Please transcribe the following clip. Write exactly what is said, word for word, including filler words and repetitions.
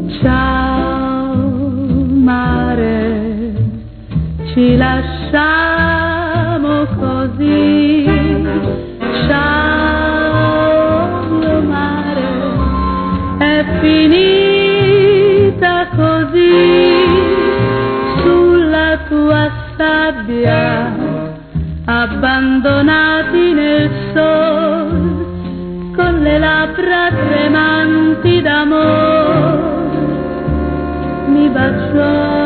Ciao mare, ci lasciamo così. Ciao mio mare, è finita così. Sulla tua sabbia, abbandonati nel sol, con le labbra tremanti d'amor, mi baciò.